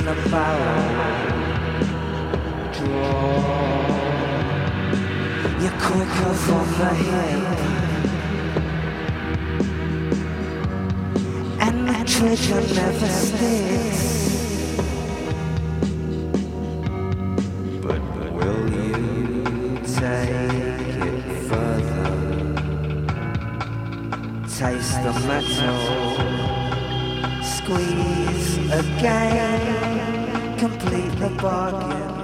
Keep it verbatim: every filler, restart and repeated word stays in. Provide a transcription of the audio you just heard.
in a barrel. Draw. You're quicker from the hip, and the trigger never sticks. But will you take it further? Taste the metal, squeeze again, complete the bargain.